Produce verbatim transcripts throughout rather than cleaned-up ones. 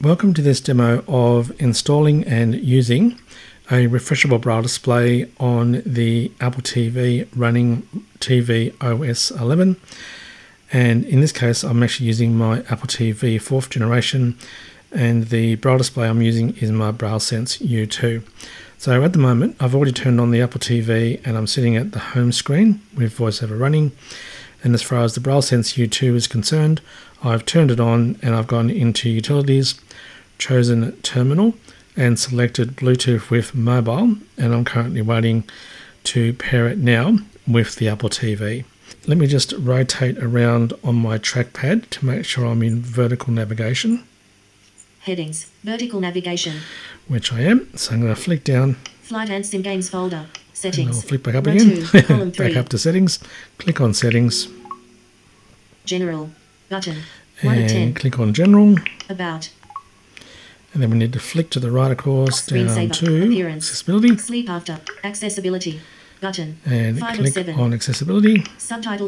Welcome to this demo of installing and using a refreshable braille display on the Apple T V running T V O S eleven, and in this case I'm actually using my Apple T V fourth generation, and the braille display I'm using is my BrailleSense U two. So at the moment I've already turned on the Apple T V and I'm sitting at the home screen with VoiceOver running, and as far as the BrailleSense U two is concerned, I've turned it on and I've gone into Utilities, chosen Terminal and selected Bluetooth with Mobile, and I'm currently waiting to pair it now with the Apple T V. Let me just rotate around on my trackpad to make sure I'm in vertical navigation. Headings, vertical navigation. Which I am, so I'm going to flick down. Flight and Sim Games folder, settings. And I'll flick back up Row again, two, column back three. up to settings, click on settings. General, button, one of ten. And click on General. About. And then we need to flick to the right, of course, down Screensaver, to appearance. Accessibility. Sleep after, accessibility, button, And five of click seven. on Accessibility. Subtitles,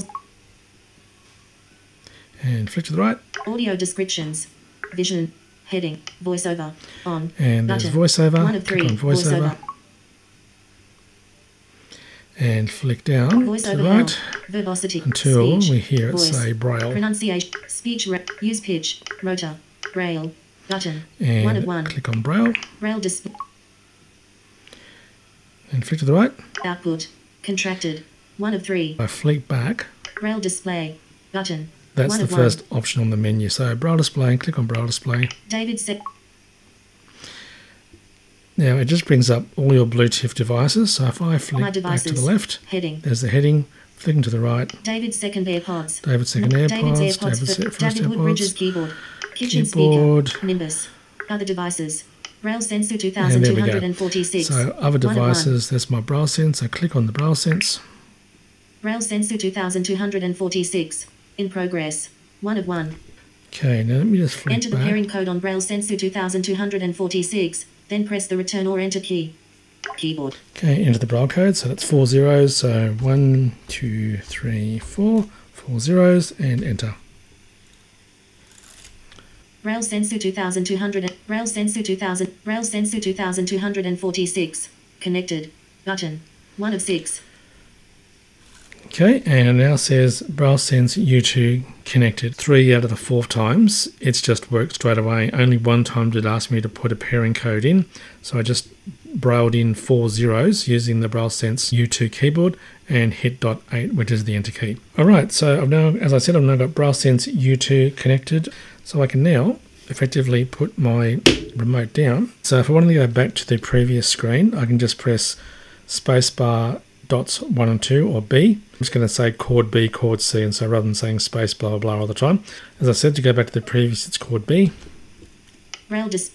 And flick to the right. audio descriptions, vision, heading, voiceover, on, And there's button, VoiceOver. one of Click three, on VoiceOver. And flick down to voiceover the right help, verbosity, until speech, we hear it voice, say Braille. pronunciation, speech, re- use pitch, rotor, braille, button, one of And one, click on Braille. braille display, And flick to the right. output, contracted, one of three, I flick back. braille display, button, That's one the of first one. option on the menu. So Braille Display, click on Braille Display. David set, Now it just brings up all your Bluetooth devices. So if I my flick back devices, to the left, heading, there's the heading. Flicking to the right, David's second AirPods, David's second David's AirPods, AirPods, David's for, se- first David Woodbridge's AirPods, keyboard, kitchen keyboard, speaker, Nimbus, other devices, Braille Sensor and there we go. two thousand two hundred forty-six, So other one of one. devices, there's my BrailleSense. So click on the BrailleSense. Braille Sensor two thousand two hundred forty-six, in progress, one of one. Okay, now let me just flick Enter the back. pairing code on Braille Sensor two thousand two hundred forty-six, then press the return or enter key. Keyboard. Okay, enter the Braille code. So that's four zeros. So one, two, three, four, four zeros, and enter. Braille Sensor two thousand two hundred, Braille Sensor two thousand, Braille Sensor two thousand two hundred forty-six, connected, button, one of six. Okay, and it now says BrailleSense U two connected. Three out of the four times, it's just worked straight away. Only one time did it ask me to put a pairing code in. So I just brailled in four zeros using the BrailleSense U two keyboard and hit dot eight, which is the enter key. Alright, so I've now, as I said, I've now got BrailleSense U two connected. So I can now effectively put my remote down. So if I want to go back to the previous screen, I can just press spacebar dots one and two, or B. I'm just going to say chord B, chord C, and so rather than saying space blah blah blah all the time, as I said, to go back to the previous, it's chord B. Braille dis-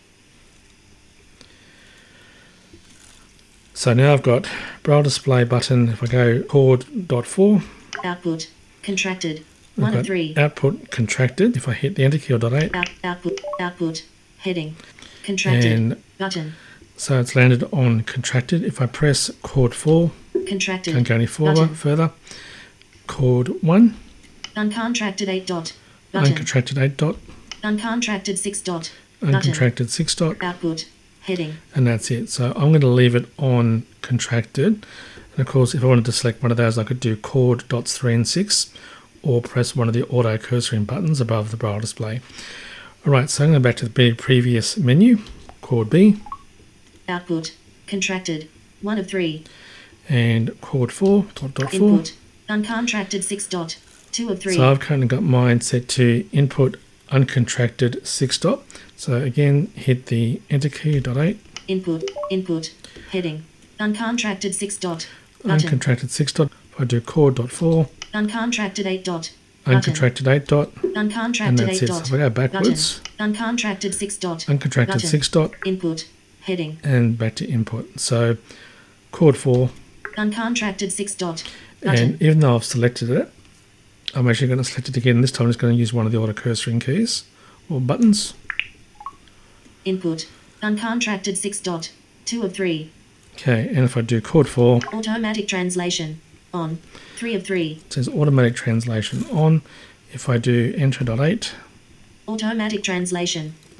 So now I've got Braille Display button. If I go chord dot four, output, contracted, I've one got of three. output contracted. If I hit the enter key or dot eight, Out, output, output, heading, contracted, and button, so it's landed on contracted. If I press chord four, contracted, can't go any further. button. Further. Chord one, uncontracted eight dot, button, uncontracted eight dot, uncontracted six dot, button, uncontracted six dot. output, heading, And that's it. So I'm going to leave it on contracted. And of course, if I wanted to select one of those, I could do chord dots three and six, or press one of the auto cursoring buttons above the Braille display. All right, so I'm going back to the previous menu, chord B, output, contracted, one of three, and chord four, dot dot four. input, uncontracted six dot, two of three, So I've currently got mine set to input uncontracted six dot. So again, hit the enter key, dot eight, input, input, heading, uncontracted six dot, button, uncontracted six dot. If I do chord dot four, uncontracted eight dot, button, uncontracted eight dot, and uncontracted that's eight it. dot, So if I go backwards, button, uncontracted six dot, uncontracted button, six dot, input, heading, and back to input. So chord four, uncontracted six dot, button, and even though I've selected it, I'm actually going to select it again. This time I'm just going to use one of the auto cursoring keys or buttons. input, uncontracted six dot, two of three, Okay, and if I do chord four, automatic translation, on, three of three, it says automatic translation on. If I do enter dot eight, automatic translation,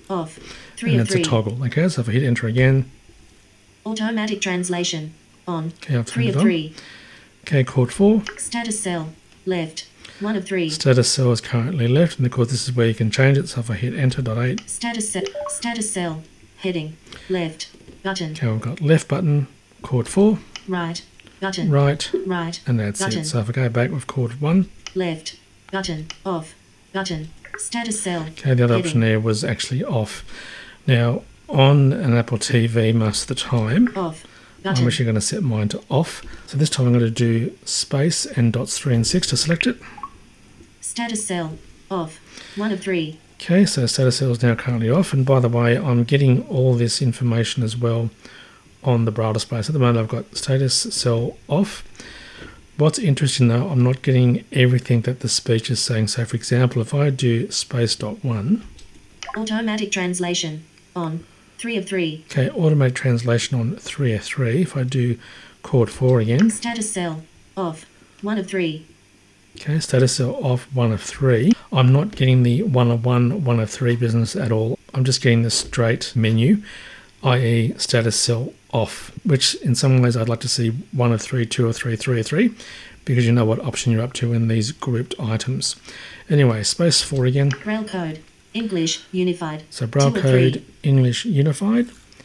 Off. three And of that's three. a toggle. Okay, so if I hit enter again, Automatic translation. On. okay, I've three turned of it on. three. Okay, chord four. Status cell. Left. one of three. Status cell is currently left, and of course this is where you can change it. So if I hit enter dot eight, Status cell. Status cell. Heading. Left. Button. okay, we've got left button, chord four, Right. Button. right, Right. and that's Button. it. So if I go back with chord one, Left. Button. Off. Button. Status cell. okay, the other Heading. option there was actually off. Now, on an Apple T V most of the time, Off. I'm Button. actually going to set mine to off. So this time I'm going to do space and dots three and six to select it. Status cell. Off. one of three. Okay, so status cell is now currently off. And by the way, I'm getting all this information as well on the braille display. So at the moment I've got status cell off. What's interesting though, I'm not getting everything that the speech is saying. So for example, if I do space dot one, Automatic translation. On. three of three. okay, automatic translation on three F three. If I do chord four again, Status cell. Off. one of three. okay, status cell off one of three. I'm not getting the one of one, one of three business at all. I'm just getting the straight menu, that is status cell off, which in some ways I'd like to see one of three, two of three, three of three, because you know what option you're up to in these grouped items. Anyway, space four again. Braille code. English. Unified. So braille Two of code three. English unified.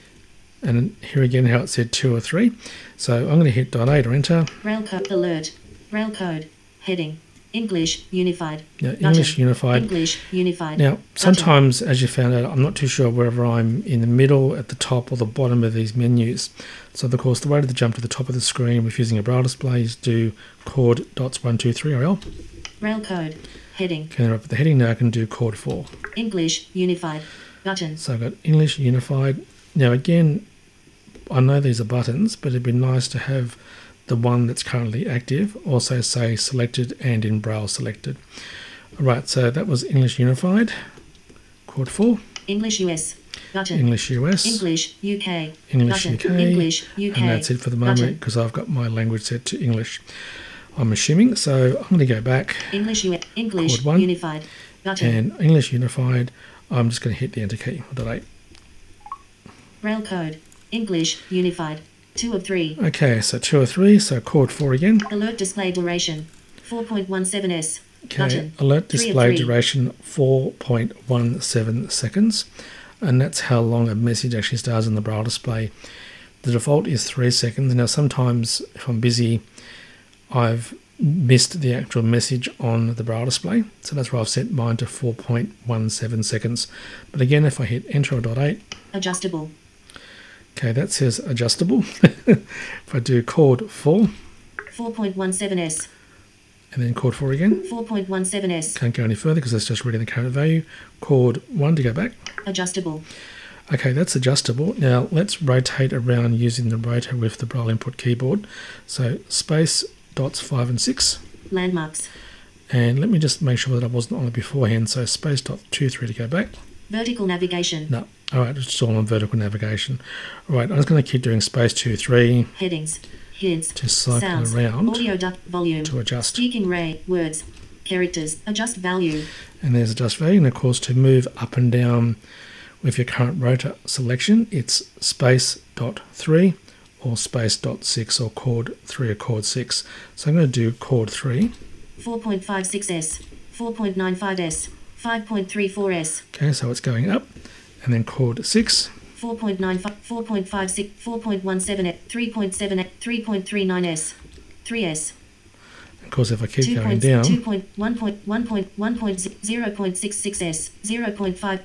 And here again how it said two or three. So I'm going to hit dot eight or enter. Braille code. Alert. Braille code. Heading. English. Unified. Yeah, Button. English unified. English. Unified. Now, Button. sometimes, as you found out, I'm not too sure whether I'm in the middle, at the top, or the bottom of these menus. So, of course, the way to jump to the top of the screen with using a braille display is do chord dots one, two, three, or L. Braille code. Heading. Okay, then up at the heading now I can do chord four. English. Unified. Button. So I've got English unified. Now, again, I know these are buttons, but it'd be nice to have the one that's currently active also say selected and in braille selected. Alright, so that was English unified. Chord four. English U S. Button. English U S. English U K. English Button. U K, English U K. and that's it for the Button. moment because I've got my language set to English, I'm assuming. So I'm going to go back, English U S. English Chord one. Unified. Button. and English unified, I'm just going to hit the enter key, dot eight. Braille code. English Unified. Two of three. Okay, so two or three, so chord four again. Alert display duration. four point one seven S. Okay, Button. alert Three of display three. duration four point one seven seconds, and that's how long a message actually stays in the braille display. The default is three seconds. Now sometimes if I'm busy, I've missed the actual message on the braille display, so that's why I've set mine to four point one seven seconds. But again, if I hit enter or dot eight, Adjustable. okay, that says adjustable. If I do chord four four point one seven S. and then chord four again, four point one seven S. can't go any further because that's just reading the current value. Chord one to go back. Adjustable. Okay, that's adjustable. Now let's rotate around using the rotor with the braille input keyboard. So space, dots five and six. Landmarks. And let me just make sure that I wasn't on it beforehand. So space dot two, three to go back. Vertical navigation. No. All right, it's all on vertical navigation. All right, I'm just going to keep doing space two, three Headings. Hints. to cycle Sounds. around Audio duct volume. to adjust. Speaking rate. Words. Characters. Adjust value. And there's adjust value. And of course, to move up and down with your current rotor selection, it's space dot three or space dot six or chord three or chord six. So I'm going to do chord three. four point five six S. four point nine five S. five point three four S. Okay, so it's going up. And then chord six. four point nine five, four point five six, four point one seven S, three point seven S, three point three nine S, three S, Of course, if I keep two going point, down, two point one point one point one point zero point six six S, zero point five.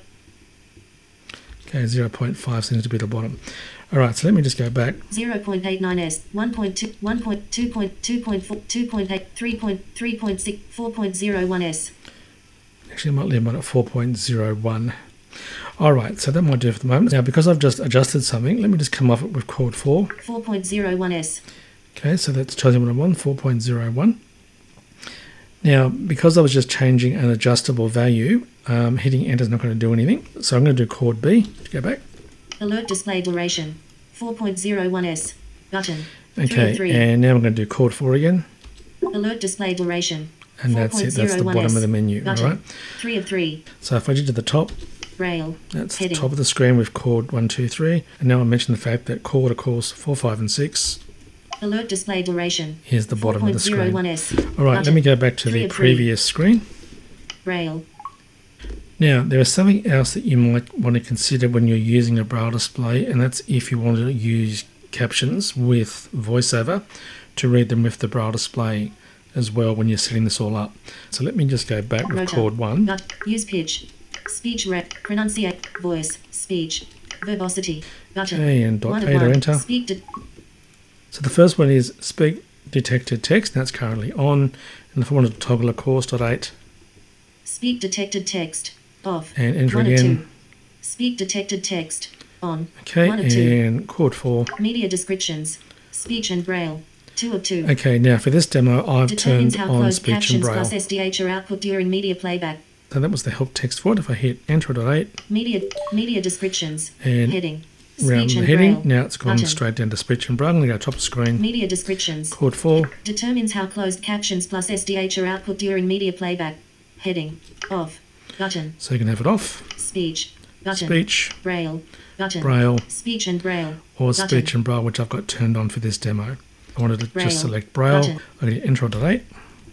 okay, zero point five seems to be the bottom. All right, so let me just go back. zero point eight nine S, one point two, one point two, two point four, two point eight, three point three point six, four point zero one S. Actually, I might leave mine at four point zero one. All right, so that might do for the moment. Now, because I've just adjusted something, let me just come off it with chord four. four point zero one S. Okay, so that's tells me what I'm on, four point zero one. Now, because I was just changing an adjustable value, um, hitting enter is not going to do anything. So I'm going to do chord B to go back. Alert display duration, four point zero one S. Button. three Okay, of three. and now I'm going to do chord four again. Alert display duration. And that's it, that's the bottom of the menu, all Button. right? three of three. So if I did to the top, Braille. That's Heading. the top of the screen with chord one, two, three. And now I mentioned the fact that chord, of course, four, five, and six. Alert display duration. Here's the bottom of the screen. S. All right, Button. let me go back to Three the of three. previous screen. Braille. Now, there is something else that you might want to consider when you're using a Braille display, and that's if you want to use captions with VoiceOver to read them with the Braille display as well when you're setting this all up. So let me just go back with Rotor. chord one. Gut. Use pitch. Speech rep. Pronunciate. Voice. Speech. Verbosity. Button. Okay, and dot One of A to one. enter. Speak de- So the first one is speak detected text, and that's currently on. And if I wanted to toggle, of course, dot eight, Speak detected text. Off. and enter One of again. two. Speak detected text. On. Okay, One of two. and chord four. Media descriptions. Speech and Braille. Two of two. Okay, now for this demo, I've Determines turned how on closed speech and captions Braille. plus S D H are output during media playback. So that was the help text for it. If I hit enter dot eight, Media media descriptions. and Heading. around Speech the and heading, Braille. now it's gone Button. straight down to speech and Braille. I'm going to go top of screen, Media descriptions. chord four, Determines how closed captions plus S D H are output during media playback. Heading. Off. Button. so you can have it off, Speech. Button. speech, Braille. Button. Braille, Speech and Braille. or Button. speech and Braille, which I've got turned on for this demo. I wanted to Braille. just select Braille. Button. I'm going to enter dot eight,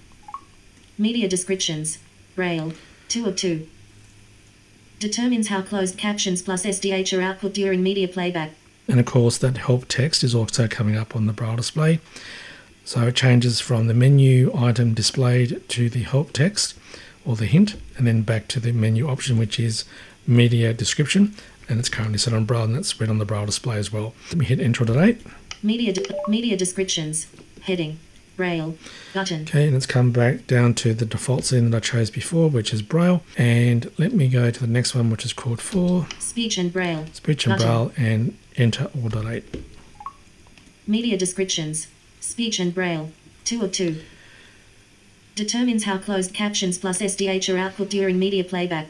Media descriptions. Braille. Two of two. Determines how closed captions plus S D H are output during media playback. and of course that help text is also coming up on the Braille display. So it changes from the menu item displayed to the help text or the hint, and then back to the menu option, which is media description, and it's currently set on Braille, and that's read on the Braille display as well. Let me hit enter dot eight. Media de- media descriptions. Heading. Braille. Button. Okay, and it's come back down to the default setting that I chose before, which is Braille. And let me go to the next one, which is chord four, Speech and Braille. speech and Button. Braille, and enter all dot eight. Media descriptions. Speech and Braille. Two of two. Determines how closed captions plus S D H are output during media playback.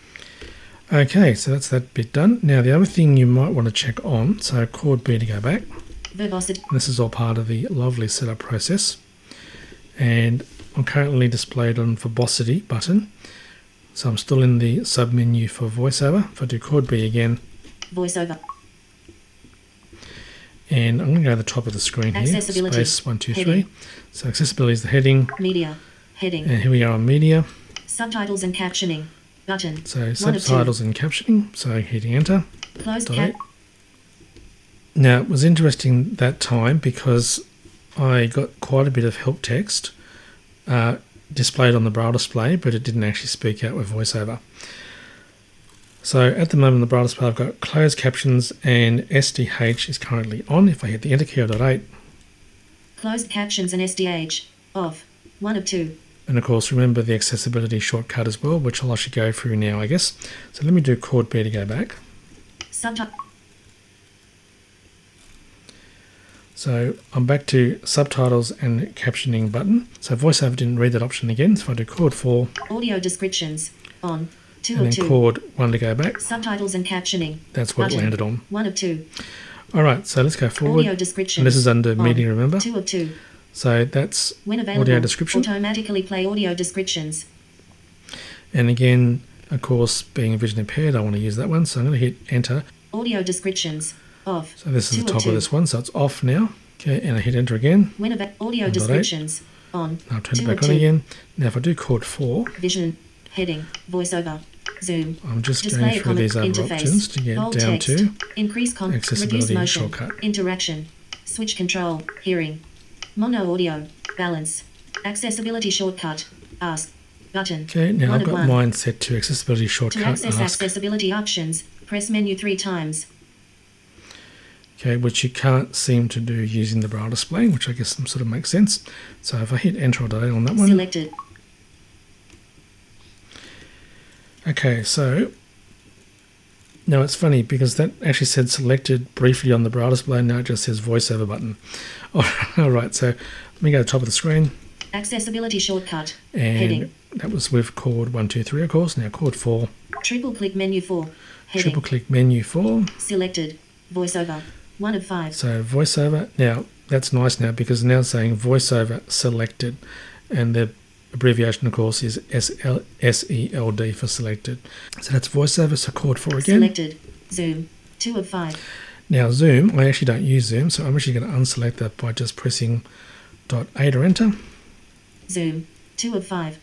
Okay, so that's that bit done. Now the other thing you might want to check on, so chord B to go back. Verbosity. This is all part of the lovely setup process. And I'm currently displayed on verbosity button. So I'm still in the submenu for VoiceOver. If I do chord B again, VoiceOver. and I'm going to go to the top of the screen here, Accessibility. space one, two, Heading. three. So accessibility is the heading, Media. Heading. and here we are on media. Subtitles and captioning. Button. So One of subtitles and captioning. So hitting enter. Closed Dot cap. eight. Now it was interesting that time because I got quite a bit of help text uh, displayed on the Braille display, but it didn't actually speak out with VoiceOver. So at the moment, the Braille display, I've got closed captions and S D H is currently on. If I hit the enter key, dot eight, Closed captions and S D H. Off. One of two. and of course, remember the accessibility shortcut as well, which I'll actually go through now, I guess. So let me do chord B to go back. Subtitle. So I'm back to subtitles and captioning button. So VoiceOver didn't read that option again. So if I do chord four Audio descriptions. On. Two and of then two. chord one to go back, Subtitles and captioning. that's what it Button. landed on. One of two. All right, so let's go forward. Audio descriptions. And this is under On. media, remember? Two of two. So that's When available, audio description. automatically play audio descriptions. And again, of course, being vision impaired, I want to use that one. So I'm going to hit enter. Audio descriptions. Off. So this is Two the of top two. of this one. So it's off now. Okay, and I hit enter again. When ava- audio On dot eight. descriptions. On. I'll turn Two it back of on two. again. Now if I do chord four, Vision. Heading. VoiceOver. Zoom. I'm just Display going a through comic these other interface. options to get Bold down text. to Increase con. accessibility Reduce motion. shortcut. Interaction. Switch control. Hearing. Mono audio. Balance. Accessibility shortcut. Ask. Button. Okay, now One I've of got one. mine set to accessibility To shortcut access ask. accessibility options, press menu three times. Okay, which you can't seem to do using the Braille display, which I guess sort of makes sense. So if I hit enter or delete on that one. Selected. Okay, so now it's funny because that actually said selected briefly on the Braille display. Now it just says VoiceOver button. All right, so let me go to the top of the screen. Accessibility shortcut. And Heading. that was with chord one, two, three, of course. Now chord four. Triple click menu four. Heading. Triple click menu four. Selected. VoiceOver. One of five. So VoiceOver. Now that's nice now because now it's saying VoiceOver selected, and the abbreviation, of course, is S E L D for selected. So that's VoiceOver. So chord four again. Selected. Zoom. two of five. Now Zoom, I actually don't use Zoom, so I'm actually going to unselect that by just pressing dot eight or enter. Zoom. two of five.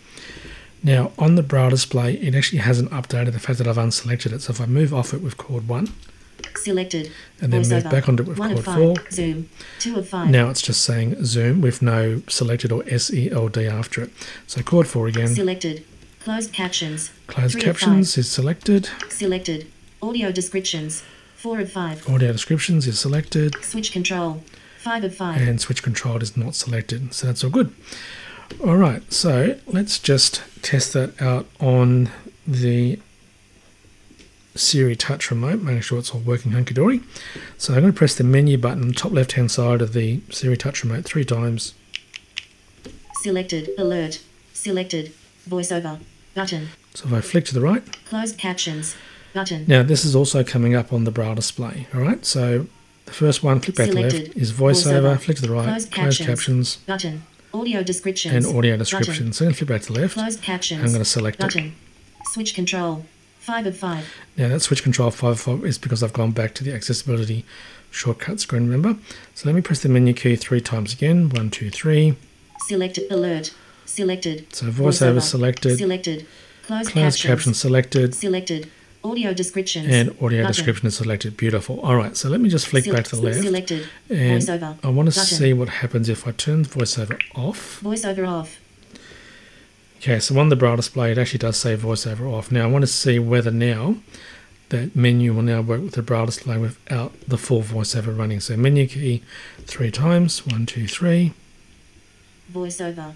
Now on the braille display, it actually hasn't updated the fact that I've unselected it. So if I move off it with chord one, selected, and then VoiceOver. move back onto it with one chord of five. four, Zoom. two of five. now it's just saying Zoom with no selected or S E L D after it. So chord four again. Selected. Closed captions. Closed three of captions is selected. Selected. Audio descriptions. four of five. Audio descriptions is selected. Switch control. five of five. And switch control is not selected. So that's all good. All right, so let's just test that out on the Siri Touch remote, making sure it's all working hunky-dory. So I'm going to press the menu button on the top left-hand side of the Siri Touch remote three times. Selected. Alert. Selected. VoiceOver. Button. So if I flick to the right. Closed captions. Button. Now this is also coming up on the braille display. All right, so the first one, flick back to the left, is VoiceOver. Flick to the right, Closed closed captions. captions. Button. Audio descriptions. And audio descriptions. So I'm going to flip back to the left. Closed captions. I'm going to select Button. it. Switch control. five of five. Now that switch control five of five is because I've gone back to the accessibility shortcut screen, remember? So let me press the menu key three times again. One, two, three. Selected. Alert. Selected. So VoiceOver VoiceOver. selected. Selected. Closed, Closed captions. captions selected. Selected. Audio descriptions. And audio Button. description is selected. Beautiful. All right, so let me just flick Sel- back to the left. Selected. And VoiceOver. I want to Button. see what happens if I turn VoiceOver off. VoiceOver off. Okay, so on the braille display, it actually does say VoiceOver off. Now I want to see whether now that menu will now work with the braille display without the full VoiceOver running. So menu key three times. One, two, three. VoiceOver.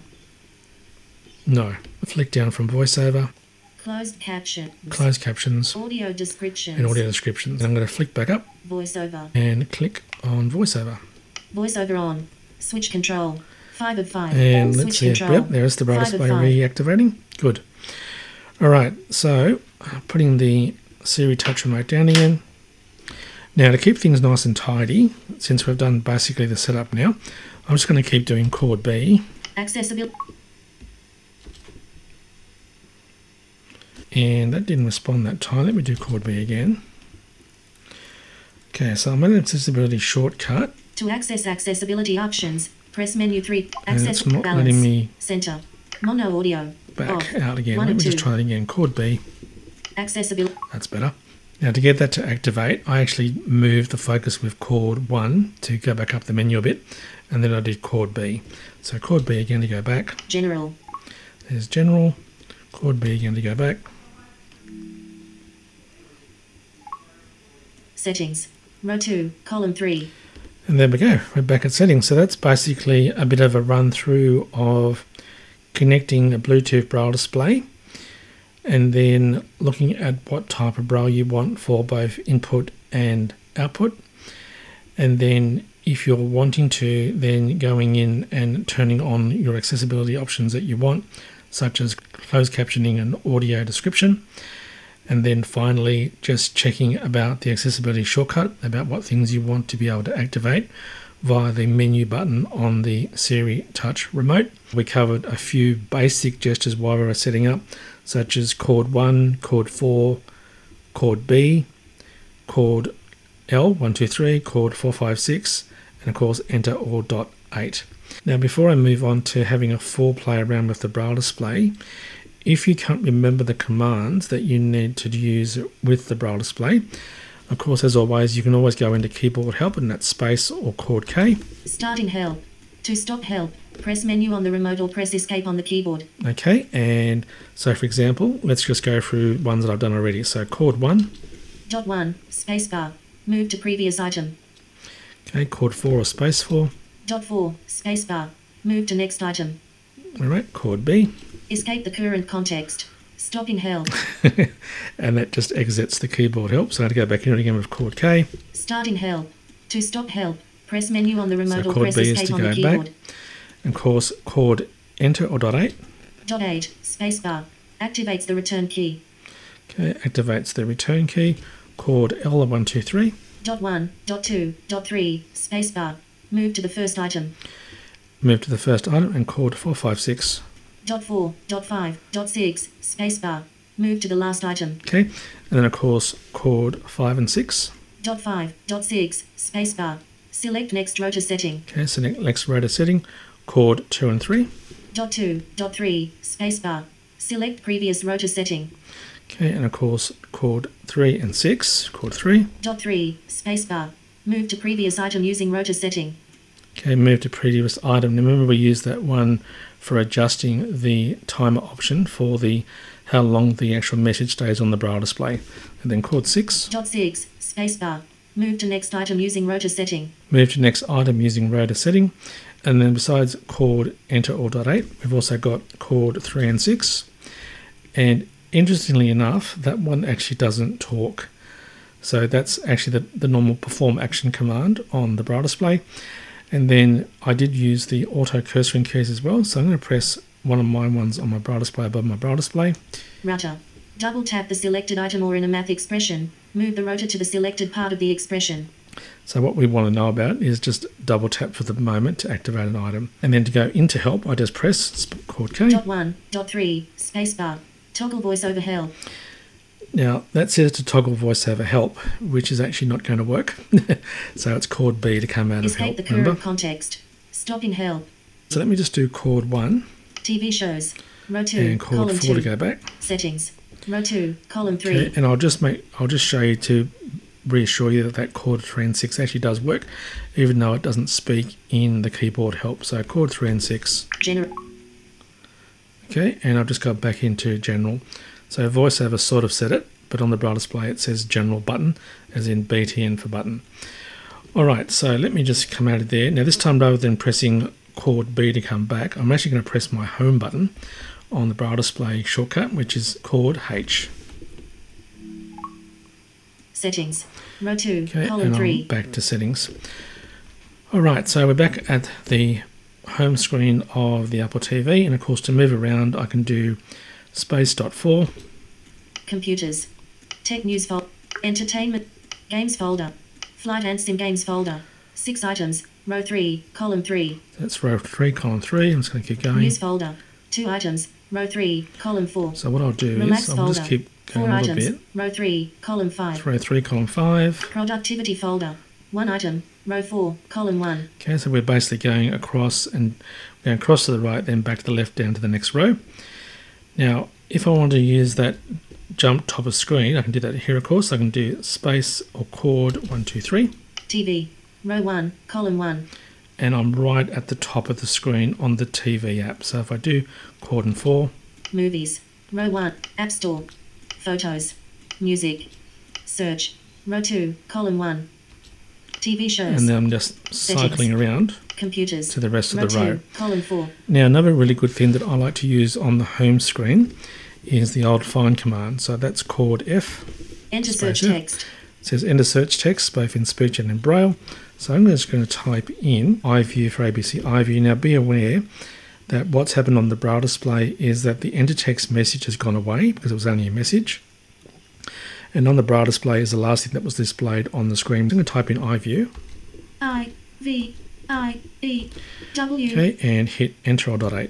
No. Flick down from VoiceOver. Closed captions. Closed captions. Audio descriptions. And audio descriptions. And I'm going to flick back up VoiceOver. and click on VoiceOver. VoiceOver on. Switch control. five of five. And Switch let's see. control. Yep, there's the braille Five of display five. reactivating. Good. All right, so uh, putting the Siri Touch remote down again. Now to keep things nice and tidy, since we've done basically the setup now, I'm just going to keep doing chord B. Accessibility. And that didn't respond that time. Let me do chord B again. Okay, so I'm in an accessibility shortcut. To access accessibility options, press menu three. And Access it's not balance. letting me Center. Mono audio. back Off. out again. One Let and me just two. try that again. Chord B. Accessibility. That's better. Now to get that to activate, I actually moved the focus with chord one to go back up the menu a bit, and then I did chord B. So chord B again to go back. General. There's general. Chord B again to go back. Settings. Row two, column three. And there we go. We're back at settings. So that's basically a bit of a run through of connecting a Bluetooth braille display and then looking at what type of braille you want for both input and output. And then if you're wanting to, then going in and turning on your accessibility options that you want, such as closed captioning and audio description. And then finally, just checking about the accessibility shortcut, about what things you want to be able to activate via the menu button on the Siri Touch remote. We covered a few basic gestures while we were setting up, such as chord one, chord four, chord B, chord L, one, two, three, chord four, five, six, and of course enter or dot eight. Now before I move on to having a full play around with the braille display, if you can't remember the commands that you need to use with the braille display, of course, as always, you can always go into keyboard help, and that's space or chord K. Starting help. To stop help, press menu on the remote or press escape on the keyboard. Okay, and so for example, let's just go through ones that I've done already. So chord one. Dot one, spacebar. Move to previous item. Okay, chord four or space four. Dot four, spacebar. Move to next item. All right, chord B. Escape the current context. Stopping help. And that just exits the keyboard help. So I have to go back in it again with chord K. Starting help. To stop help, press menu on the remote So or chord press B is escape to on the go keyboard. back. And of course, chord enter or dot eight. Dot eight, spacebar. Activates the return key. Okay, activates the return key. Chord L one, two, three. Dot one, dot two, dot three, spacebar. Move to the first item. Move to the first item, and chord four, five, six. dot four, dot five, dot six, spacebar. Move to the last item. Okay, and then of course chord five and six. Dot five, dot six, spacebar. Select next rotor setting. Okay, so next rotor setting, chord two and three. Dot two, dot three, spacebar. Select previous rotor setting. Okay, and of course chord three and six, chord three. Dot three, spacebar. Move to previous item using rotor setting. Okay, move to previous item. Now remember we used that one for adjusting the timer option for the how long the actual message stays on the braille display. And then chord six. Dot six, spacebar. Move to next item using rotor setting. Move to next item using rotor setting. And then besides chord enter or dot eight, we've also got chord three and six. And interestingly enough, that one actually doesn't talk. So that's actually the, the normal perform action command on the braille display. And then I did use the auto cursoring keys as well. So I'm going to press one of my ones on my braille display above my braille display. Rotor. Double tap the selected item or in a math expression. Move the rotor to the selected part of the expression. So what we want to know about is just double tap for the moment to activate an item. And then to go into help, I just press chord K. Dot one, dot three, spacebar. Toggle voiceover help. Now that says to toggle voiceover help, which is actually not going to work. So it's chord B to come out Escape of help. the current Remember? context. Stopping help. So let me just do chord one. T V shows. Row two, And chord column four two. to go back. Settings. Row two, column three. Okay, and I'll just make I'll just show you to reassure you that that chord three and six actually does work, even though it doesn't speak in the keyboard help. So chord three and six. General. Okay, and I've just got back into general. So voiceover sort of said it, but on the braille display it says general button, as in B T N for button. Alright, so let me just come out of there. Now this time, rather than pressing chord B to come back, I'm actually going to press my home button on the braille display shortcut, which is chord H. Settings. Row two, Okay, column and three. I'm back to settings. Alright, so we're back at the home screen of the Apple T V, and of course to move around I can do space dot four. Computers. Tech news folder. Entertainment. Games folder. Flight and sim games folder. Six items. Row three, column three. That's row three, column three. I'm just going to keep going. News folder. Two items. Row three, column four. So what I'll do Relax is I'll folder. just keep going Four a little items. bit. Row three, column five. Row three, column five. Productivity folder. One item. Row four, column one. Okay, so we're basically going across and going across to the right, then back to the left, down to the next row. Now, if I want to use that jump top of screen, I can do that here, of course. I can do space or chord one, two, three. T V. Row one, column one. And I'm right at the top of the screen on the T V app. So if I do chord and four. Movies. Row one, App Store. Photos. Music. Search. Row two, column one. T V shows. And then I'm just cycling around Computers. to the rest of row the row. two, column four. Now, another really good thing that I like to use on the home screen is the old find command. So that's chord F. Enter Space search F. text. It says enter search text both in speech and in braille. So I'm just going to type in iView for A B C iView. Now be aware that what's happened on the braille display is that the enter text message has gone away because it was only a message. And on the braille display is the last thing that was displayed on the screen. I'm going to type in iView. I V I E W. Okay, and hit enter or dot eight.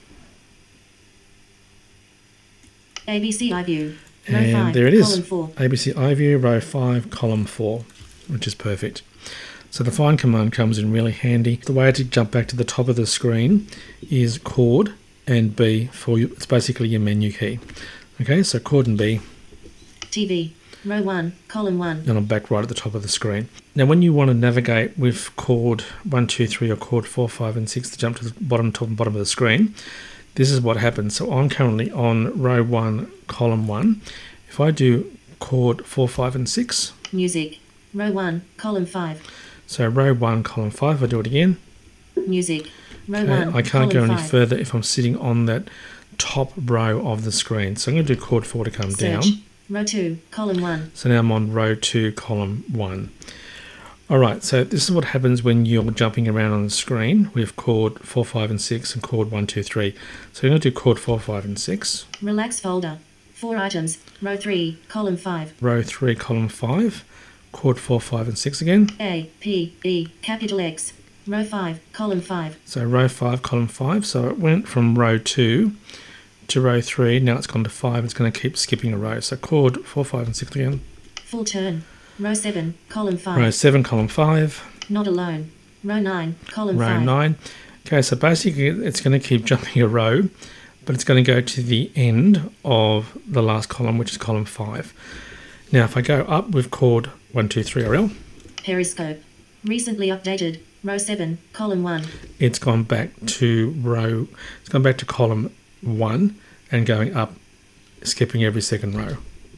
A B C iView. Row And five, there it is. column four. A B C iView, row five, column four, which is perfect. So the find command comes in really handy. The way to jump back to the top of the screen is chord and B for you. It's basically your menu key. Okay, so chord and B, T V. Row one, column one. and I'm back right at the top of the screen. Now when you want to navigate with chord one, two, three or chord four, five and six to jump to the bottom, top and bottom of the screen, this is what happens. So I'm currently on row one, column one. If I do chord four, five and six. Music. Row one, column five. So row one, column five, if I do it again. Music. Row Okay, one, I can't go column any five. further if I'm sitting on that top row of the screen. So I'm going to do chord four to come Search. down. Row two, column one. So now I'm on row two, column one. Alright, so this is what happens when you're jumping around on the screen with chord four, five and six and chord one, two, three. So I'm going to do chord four, five and six. Relax folder. Four items. Row three, column five. Row three, column five. Chord four, five and six again. A, P, E, capital X. Row five, column five. So row five, column five. So it went from row two to row three. Now it's gone to five. It's going to keep skipping a row. So chord four, five, and six again. Full turn. Row seven, column five. Row seven, column five. Not alone. Row nine, column row five. nine. Okay, so basically it's going to keep jumping a row, but it's going to go to the end of the last column, which is column five. Now, if I go up with chord one, two, three, R L. Periscope. Recently updated. Row seven, column one. It's gone back to row, it's gone back to column one and going up, skipping every second row.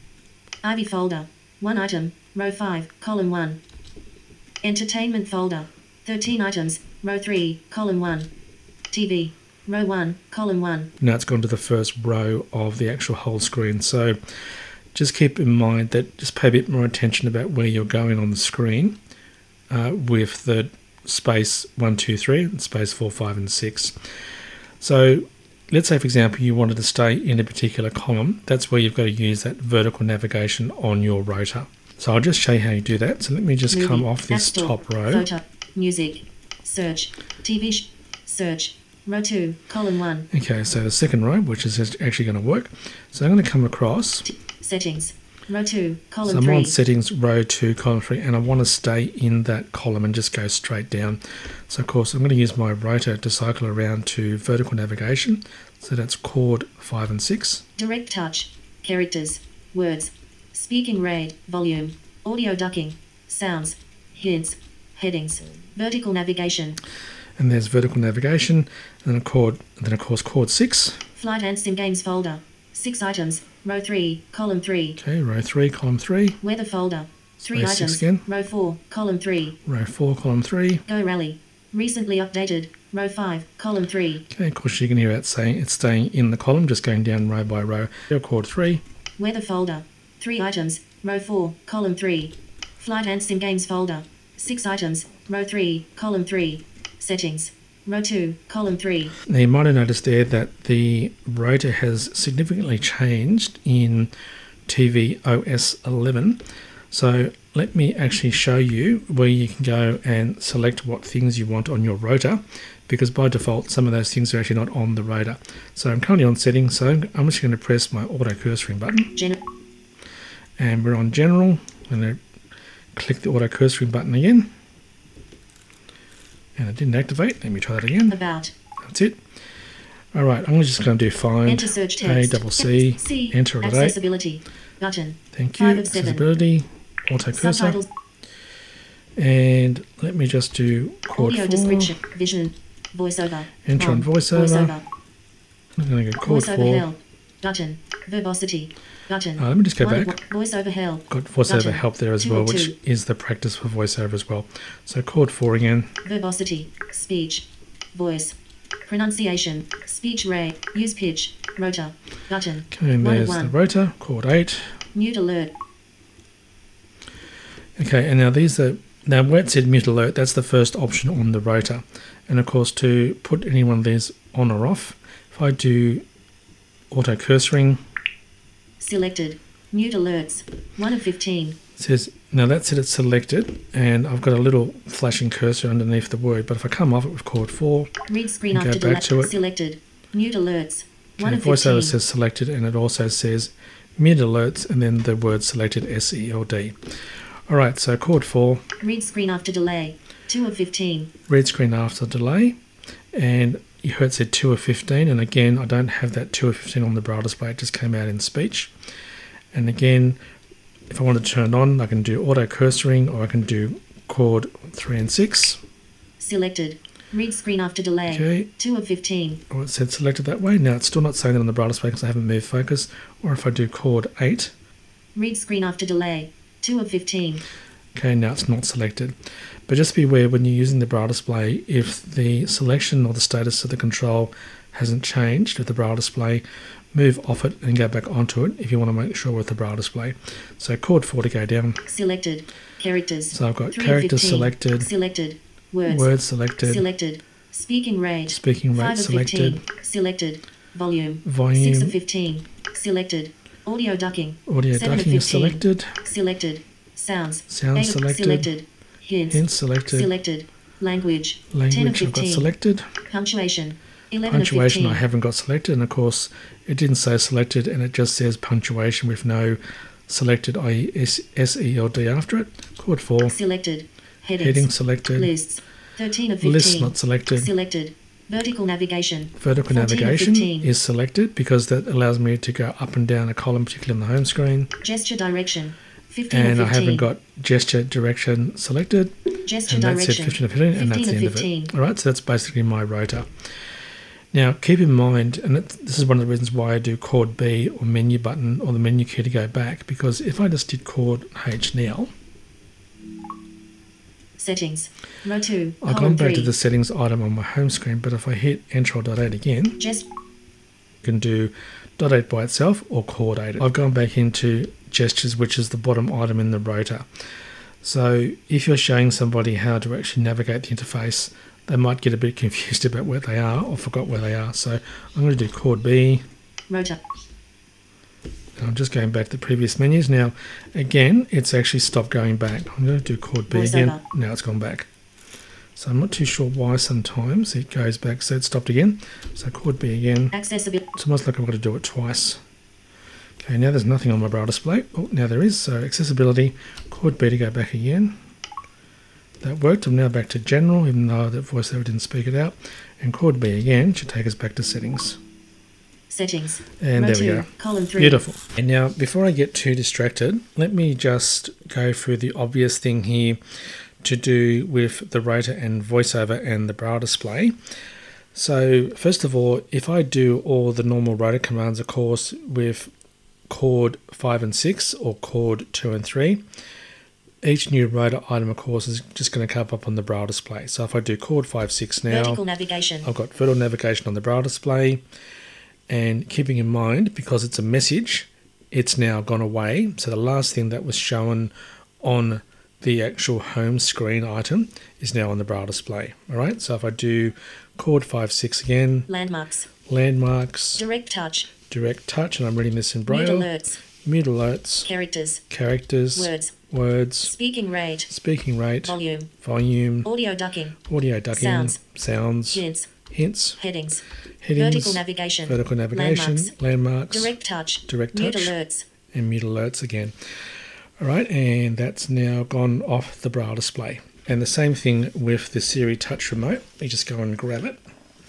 Ivy folder. One item. Row five, column one. Entertainment folder. thirteen items. Row three, column one. T V. Row one, column one. Now it's gone to the first row of the actual whole screen. So just keep in mind that just pay a bit more attention about where you're going on the screen uh, with the space one, two, three, and space four, five, and six. So let's say, for example, you wanted to stay in a particular column. That's where you've got to use that vertical navigation on your rotor. So I'll just show you how you do that. So let me just Movie, come off this App Store, top row. Photo, music, search, T V, sh- search, row two, column one. Okay, so the second row, which is actually going to work. So I'm going to come across. T- settings, row two, column So I'm three. on settings, row two, column three, and I want to stay in that column and just go straight down. So of course I'm going to use my rotor to cycle around to vertical navigation. So that's chord five and six. Direct touch, characters, words, speaking rate, volume, audio ducking, sounds, hints, headings, vertical navigation. And there's vertical navigation, and then a chord, and then of course chord six. Flight and sim games folder, six items, row three, column three. Okay, row three, column three. Weather folder, three Space six items, again. row four, column three. Row four, column three. Go rally, recently updated, row five, column three. Okay, of course you can hear it saying it's staying in the column, just going down row by row. Chord three. Weather folder, three items, row four, column three. Flight and sim games folder, six items, row three, column three. Settings, row two, column three. Now you might have noticed there that the rotor has significantly changed in T V O S eleven. So let me actually show you where you can go and select what things you want on your rotor, because by default some of those things are actually not on the rotor. So I'm currently on settings, so I'm just going to press my auto cursoring button. Gen- and we're on general. I'm going to click the auto cursoring button again. And it didn't activate. Let me try that again. About. That's it. All right, I'm just going to do find Enter search A text. double C, C. enter it at eight. Accessibility. Button. Thank you. Five of seven. Accessibility, auto cursor. Subtitles. And let me just do chord Audio four. description. Vision. Voiceover. Enter on On. voiceover. Voiceover. I'm going to go chord Voiceover four. help. Button. Verbosity. Button. Uh, let me just go One- back. Voiceover help. Got voiceover Button. help there as Two well, of which two. is the practice for voiceover as well. So chord four again. Verbosity. Speech. Voice. Pronunciation. Speech rate. Use pitch. Rotor. Button. Okay, and One of there's the one. rotor, chord eight. Mute alert. Okay, and now these are, now where it said mute alert, that's the first option on the rotor. And of course, to put any one of these on or off, if I do auto cursoring, Selected. Mute alerts. one of fifteen. it says, now that's it, it's selected, and I've got a little flashing cursor underneath the word, but if I come off it with chord four, Read screen Go after back to delete. it. Selected. Mute alerts. one okay, of fifteen. voiceover says selected, and it also says mute alerts, and then the word selected, S E L D. All right, so chord four, Read screen after delay. two of fifteen. read screen after delay, and you heard it said two of fifteen, and again I don't have that two of fifteen on the braille display, it just came out in speech. And again, if I want to turn it on, I can do auto cursoring, or I can do chord three and six. Selected. Read screen after delay. Okay, two of fifteen. or it said selected that way. Now it's still not saying that on the braille display because I haven't moved focus. Or if I do chord eight, Read screen after delay. two of fifteen. okay, now it's not selected. But just be aware when you're using the braille display, if the selection or the status of the control hasn't changed with the braille display, move off it and go back onto it if you want to make sure with the braille display. So chord four to go down. Selected. Characters. So I've got three of characters fifteen. selected, Selected. Words. words selected, Selected. Speaking rate. speaking rate five of selected, fifteen. Selected. Volume. volume, six of fifteen. Selected. Audio ducking. audio seven of ducking is fifteen. selected, Selected. Sounds. sound eight of- selected, Selected. Hints. hints selected, Selected. Language. ten of Language I've got fifteen. selected. Punctuation. eleven Punctuation of I fifteen. haven't got selected, and of course it didn't say selected, and it just says punctuation with no selected, that is S E L D after it. Chord four. Selected. Headings. Heading selected. Lists. thirteen of fifteen. Lists not selected. Selected. Vertical navigation. Vertical fourteen of navigation fifteen. is selected because that allows me to go up and down a column, particularly on the home screen. Gesture direction. fifteen And of I fifteen. haven't got gesture direction selected. Gesture And that's it, direction. fifteen of fifteen, and that's the end of fifteen. it. All right, so that's basically my rotor. Now, keep in mind, and it, this is one of the reasons why I do chord B or menu button or the menu key to go back, because if I just did chord H now, Settings. Row two. I've column gone back three. to the settings item on my home screen, but if I hit Enter or dot eight again, Gest- you can do dot eight by itself or chord eight. I've gone back into gestures, which is the bottom item in the rotor. So if you're showing somebody how to actually navigate the interface, they might get a bit confused about where they are or forgot where they are. So I'm going to do chord B. Rotor. And I'm just going back to the previous menus. Now, again, it's actually stopped going back. I'm going to do chord B again. Voiceover. Now it's gone back. So I'm not too sure why sometimes it goes back. So it stopped again. So chord B again. Accessibility. It's almost like I've got to do it twice. Okay, now there's nothing on my braille display. Oh, now there is. So accessibility, chord B to go back again. That worked. I'm now back to general, even though that voiceover didn't speak it out. And chord B again should take us back to settings. Settings. And Row there we two. go. Column three. Beautiful. And now, before I get too distracted, let me just go through the obvious thing here to do with the rotor and voiceover and the braille display. So, first of all, if I do all the normal rotor commands, of course, with chord five and six or chord two and three, each new rotor item, of course, is just going to come up on the braille display. So if I do chord five, six now, Vertical navigation. I've got vertical navigation on the braille display. And keeping in mind, because it's a message, it's now gone away. So the last thing that was shown on the actual home screen item is now on the braille display. All right, so if I do chord five, six again, Landmarks. landmarks, Direct touch. direct touch, and I'm reading this in Mute braille, alerts. mute alerts, Characters. characters, Words. words, Speaking rate. speaking rate, Volume. volume, Audio ducking. audio ducking, Sounds. sounds, Hints. hints, Headings. headings, Vertical navigation. vertical navigation, Landmarks. landmarks, Direct touch. direct Mute touch, alerts. and mute alerts again. All right, and that's now gone off the braille display. And the same thing with the Siri Touch remote. Let me just go and grab it.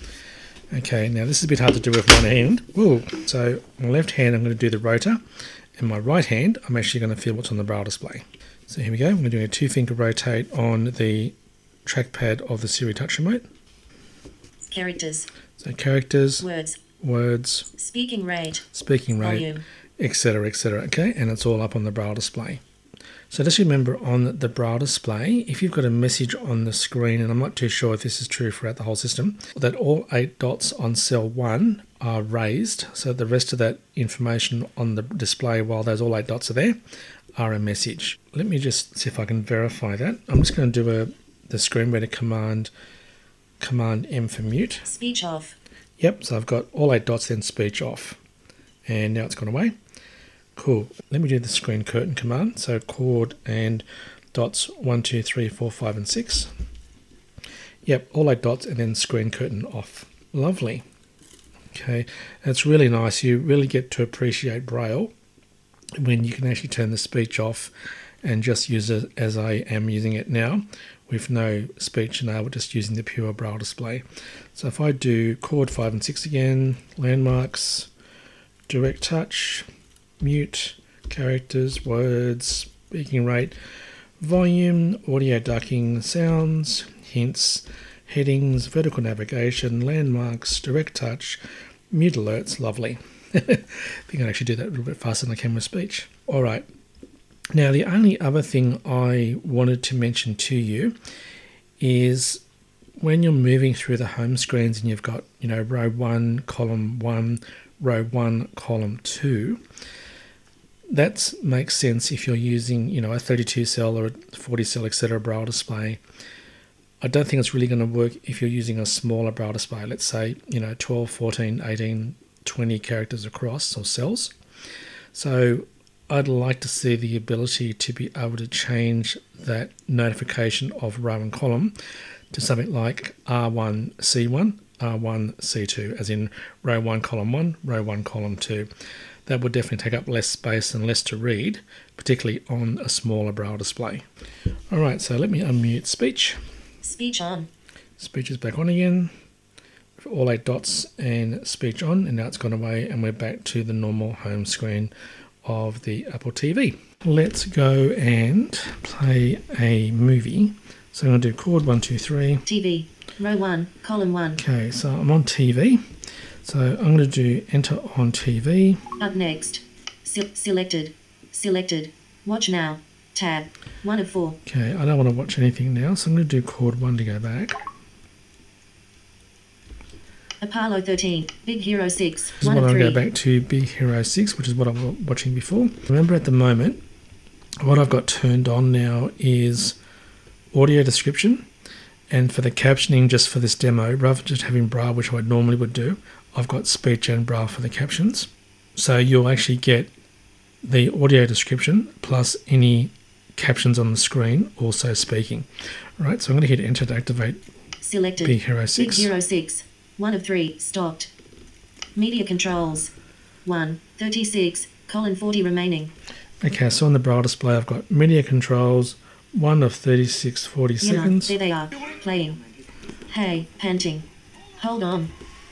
Okay, now this is a bit hard to do with one hand. Whoa. So my left hand, I'm going to do the rotor, and my right hand, I'm actually going to feel what's on the braille display. So here we go. I'm going to do a two-finger rotate on the trackpad of the Siri Touch remote. Characters. So characters, Words. words, Speaking rate. speaking rate, Volume. etc, et cetera. Okay, and it's all up on the braille display. So just remember, on the braille display, if you've got a message on the screen, and I'm not too sure if this is true throughout the whole system, that all eight dots on cell one are raised, so the rest of that information on the display, while those all eight dots are there, are a message. Let me just see if I can verify that. I'm just going to do a the screen reader command, Command M for mute. Speech off. Yep, so I've got all eight dots, then speech off. And now it's gone away. Cool. Let me do the screen curtain command. So chord and dots one, two, three, four, five, and six. Yep, all eight dots and then screen curtain off. Lovely. Okay, that's really nice. You really get to appreciate Braille when you can actually turn the speech off and just use it as I am using it now, with no speech enabled, just using the pure Braille display. So if I do chord five and six again, landmarks, direct touch, mute, characters, words, speaking rate, volume, audio ducking, sounds, hints, headings, vertical navigation, landmarks, direct touch, mute alerts, lovely. I think I can actually do that a little bit faster than I can with speech. All right. Now, the only other thing I wanted to mention to you is when you're moving through the home screens and you've got, you know, row one, column one, row one, column two, that makes sense if you're using, you know, a thirty-two cell or a forty cell, et cetera, Braille display. I don't think it's really going to work if you're using a smaller Braille display, let's say, you know, twelve, fourteen, eighteen, twenty characters across, or cells. So I'd like to see the ability to be able to change that notification of row and column to something like R one C one, R one C two, as in row one, column one, row one, column two. That would definitely take up less space and less to read, particularly on a smaller braille display. All right, so let me unmute speech. Speech on. Speech is back on again. All eight dots and speech on, and now it's gone away and we're back to the normal home screen of the Apple T V. Let's go and play a movie. So I'm going to do chord one, two, three. T V, row one, column one. Okay, so I'm on T V. So I'm going to do enter on T V. Up next. Se selected. Selected. Watch now. Tab. One of four. Okay, I don't want to watch anything now, so I'm going to do chord one to go back. Apollo thirteen, Big Hero six, This is one what of I'll three. go back to Big Hero six, which is what I was watching before. Remember at the moment, what I've got turned on now is audio description. And for the captioning, just for this demo, rather than just having braille, which I normally would do, I've got speech and braille for the captions. So you'll actually get the audio description plus any captions on the screen also speaking. All right, so I'm going to hit enter to activate Selected. Big Hero six. Big Hero six. One of three. Stopped. Media controls. one. thirty-six. Colon forty remaining. Okay, so on the braille display, I've got media controls, one of thirty-six, forty You know, seconds. there they are. Playing. Hey, panting. Hold on.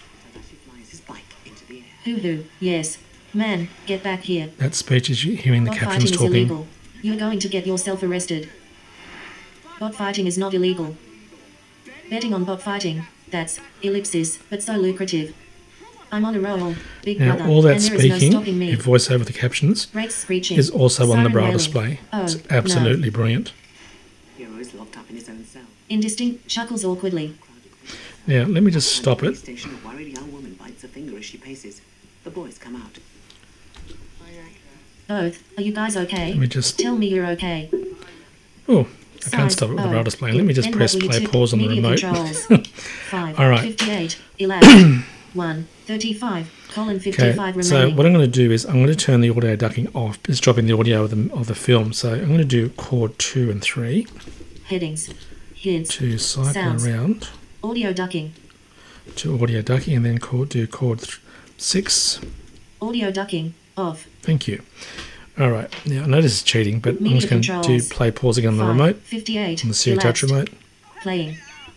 Hoo hoo. Yes. Man, get back here. That speech is you hearing the Bot captions fighting is talking. illegal. You're going to get yourself arrested. Bot fighting is not illegal. Betting on bot fighting, that's ellipsis, but so lucrative. I'm on a roll, big Now, brother, all that and there is no speaking, stopping me. if voice over the captions, Brakes screeching. is also on the Siren braille wailing. display. Oh, It's absolutely brilliant. Hero is locked up in his own cell. no. Indistinct, chuckles awkwardly. Now, let me just stop it. Station, a worried young woman bites a finger as she paces. The boys come out. Both, are you guys okay? Let me just... Tell me you're okay. Oh, I Size, can't stop it with the oh, braille display. Let me just then press what will you play do? pause on the Media remote. controls. five. All right. fifty-eight. eleven. one. thirty-five. Colon Okay, fifty-five remaining. so what I'm going to do is I'm going to turn the audio ducking off. It's dropping the audio of the, of the film. So I'm going to do chord two and three Headings. Hints. to cycle Sounds. around Audio ducking. to audio ducking, and then chord do chord th- six. Audio ducking. Off. Thank you. All right. Now I know this is cheating, but I'm Media just going to do controls. play pause again on the five. remote, fifty-eight. on the Siri Touch elapsed. remote. Playing.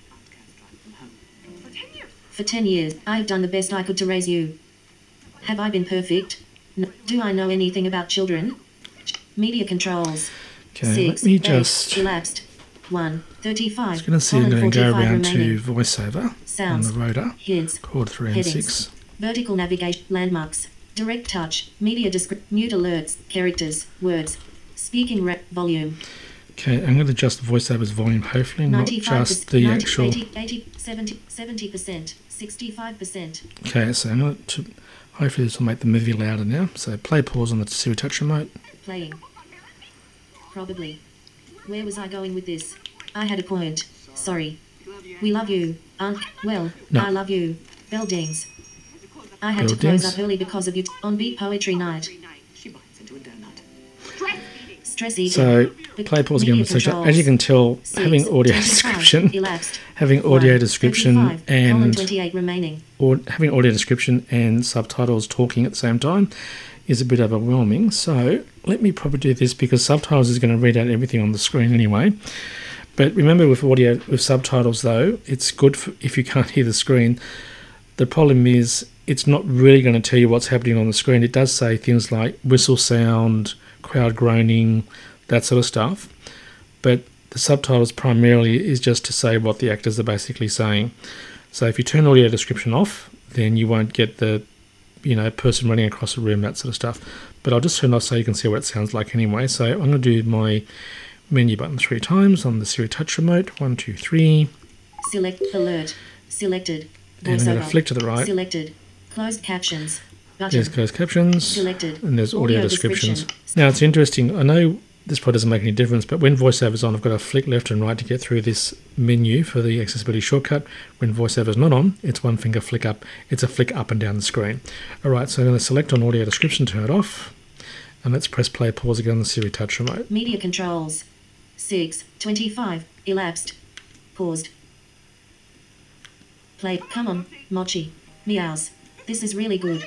For ten years, I've done the best I could to raise you. Have I been perfect? No. Do I know anything about children? Media controls. Okay, Six. let me eight, just. elapsed. one. thirty-five. I was going to see I'm colon going to go forty-five around remaining. to voiceover Sounds. on the rotor. Hints. Chord three and Headings. six. Vertical navigation. Landmarks. Direct touch. Media description. Mute alerts. Characters. Words. Speaking rep. Volume. Okay, I'm going to adjust the voiceover's volume, hopefully, not ninety-five just the ninety, actual. eighty, eighty, seventy, seventy percent. sixty-five percent. Okay, so I'm going to. Hopefully, this will make the movie louder now. So play pause on the Siri Touch remote. Playing. Probably. Where was I going with this? I had a point. Sorry. We love you, Aunt. Well, No. I love you. Bell dings. I had Bell to close dings. up early because of you. On Beat Poetry Night. She bites into a donut. Stress eating. So play pause again. Media So controls. as you can tell, Six, having audio twenty-five, description, elapsed. having audio One, description thirty-five, colon and twenty-eight remaining. or having audio description and subtitles talking at the same time is a bit overwhelming. So let me probably do this because subtitles is going to read out everything on the screen anyway. But remember, with audio, with subtitles though, it's good for, if you can't hear the screen. The problem is it's not really going to tell you what's happening on the screen. It does say things like whistle sound, crowd groaning, that sort of stuff. But the subtitles primarily is just to say what the actors are basically saying. So if you turn audio description off, then you won't get the, you know, person running across the room, that sort of stuff. But I'll just turn it off so you can see what it sounds like anyway. So I'm going to do my menu button three times on the Siri Touch remote. One, two, three. Select alert. Selected. And I'm going to Voiceover. flick to the right. Selected. Closed captions. Button. There's closed captions. Selected. And there's audio, Audio descriptions. description. Now it's interesting. I know this probably doesn't make any difference, but when VoiceOver's on, I've got to flick left and right to get through this menu for the accessibility shortcut. When VoiceOver's not on, it's one finger flick up. It's a flick up and down the screen. All right, so I'm going to select on audio description, turn it off, and let's press play pause again on the Siri Touch remote. Media controls. six. twenty-five. Elapsed. Paused. Play. Come on, Mochi. Meows. This is really good.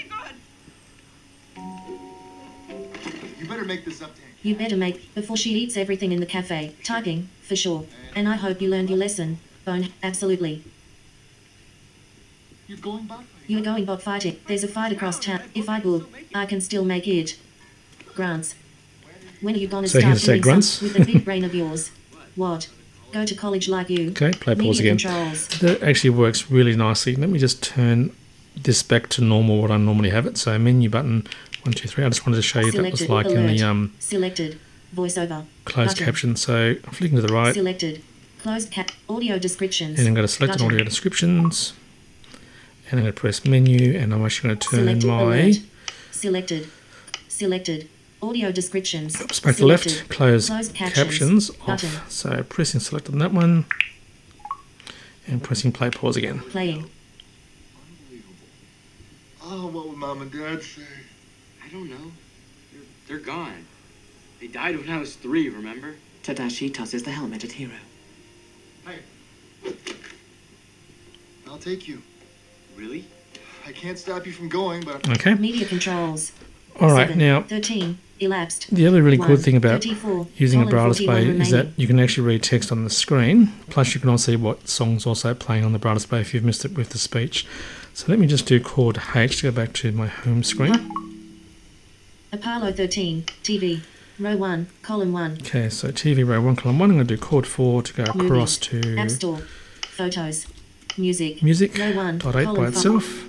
You better make this up to him. You better make, before she eats everything in the cafe. Typing, for sure. And I hope you learned your lesson, Bone. Absolutely. You're going bot fighting. You're going bot fighting. There's a fight across town. If I book, I can still make it. Grunts. When are you gonna So start here's say doing grunts. some with the big brain of yours? What? Go to college like you. Okay, play pause Media again. Controls. That actually works really nicely. Let me just turn this back to normal, what I normally have it. So menu button, one, two, three. I just wanted to show you that was Selected. like in Alert. the um, Selected. Voiceover. closed Button. caption. So I'm flicking to the right, Selected. Closed cap. Audio descriptions. and I'm going to select an Button. audio descriptions, and I'm going to press menu, and I'm actually going to turn Selected. my Alert. Selected. Selected. Audio descriptions. oops, back to the left, Selected. close Closed captions, Button. off. So pressing select on that one, and pressing play pause again. Playing. Unbelievable. Oh, what would mom and dad say? I don't know. They're, they're gone. They died when I was three, remember? Tadashi tosses the helmet at Hiro. Hey. I'll take you. Really? I can't stop you from going, but Okay. Media controls. All right. Seven, Now thirteen. Elapsed. the other really One, good thing about thirty-four, using a colon, braille forty-one display is that remaining. you can actually read text on the screen. Plus, you can also see what song's also playing on the braille display if you've missed it with the speech. So let me just do chord H to go back to my home screen. Apollo thirteen. T V. Row one. Column one. Okay, so T V row one, column one. I'm going to do chord four to go across to App Store. Photos. Music. music. Row one. Dot eight column by five. itself.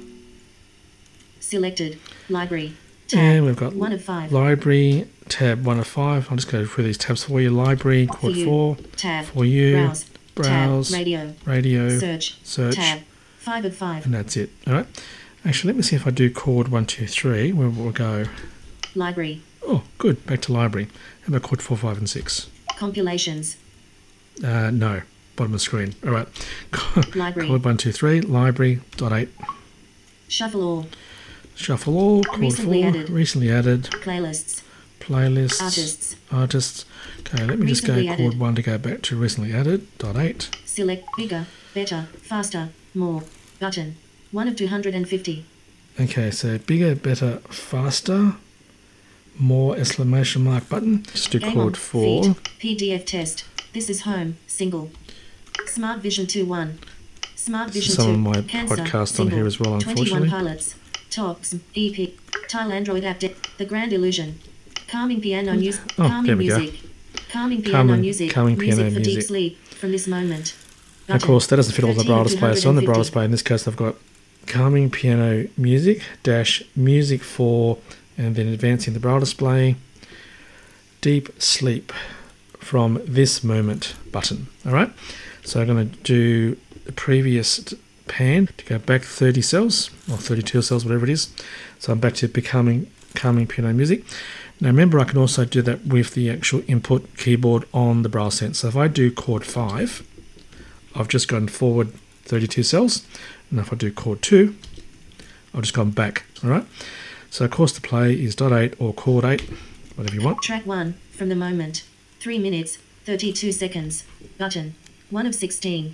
Selected. Library. Tab. And we've got one of five. library, tab one of five. I'll just go through these tabs for you. Library, chord you. four, Tab. for you, Browse. browse, Tab. Radio. radio, Search. search, Tab. Five of five. and that's it. All right. Actually, let me see if I do chord one, two, three, where we'll go. Library. Oh, good. Back to library. How about chord four, five, and six? Compilations. Uh, no. Bottom of the screen. All right. Library. Chord one, two, three. Library. Dot eight. Shuffle all. Shuffle all. Chord Recently four. added. Recently added. Playlists. Playlists. Artists. Artists. Okay. Let me just go Recently chord added. one to go back to recently added. Dot eight. Select bigger, better, faster, more. Button. one of two hundred fifty. Okay. So bigger, better, faster. More exclamation mark button. Just do Game chord on. four. Feed. P D F test. This is home. Single. Smart Vision two one. Smart This is Vision some two. of my Cancer. podcasts on Single. here as well, twenty-one unfortunately. pilots. Tops. E P. Tile Android app. De- the Grand Illusion. Calming piano music. Oh, Calming there we go. music. Calming piano Calming- music. calming music piano for deep music. sleep from this moment. And of course, that doesn't fit all the thirteen braille of displays. So on the braille 250. display, in this case, I've got calming piano music dash music for, and then advancing the braille display, deep sleep from this moment button. All right. So I'm going to do the previous t- pan to go back thirty cells or thirty-two cells, whatever it is. So I'm back to becoming calming piano music. Now remember, I can also do that with the actual input keyboard on the braille sense. So if I do chord five, I've just gone forward thirty-two cells, and if I do chord two, I've just gone back. All right. So course to play is dot eight or chord eight, whatever you want. Track one, from the moment. three minutes, thirty-two seconds. Button. one of sixteen.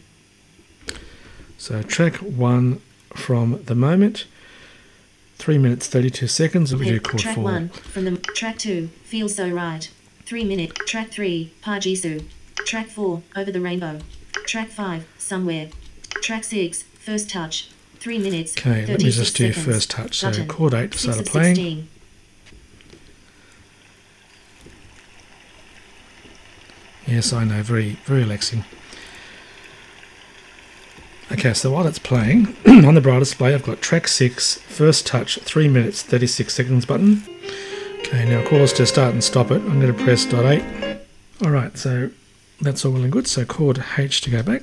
So track one from the moment, three minutes thirty-two seconds. And we do chord Track four. one, from the... Track two, Feel So Right. three minute. Track three, Pajisu. Track four, Over the Rainbow. Track five, Somewhere. Track six, First Touch. three minutes, Okay, let me thirty-six just do seconds. first touch. So Button. chord eight six started of playing. sixteen. Yes, I know, very, very relaxing. Okay, so while it's playing, on the braille display, I've got track six, first touch, three minutes, thirty-six seconds button. Okay, now of course to start and stop it, I'm going to press dot eight. All right, so that's all well and good. So chord H to go back.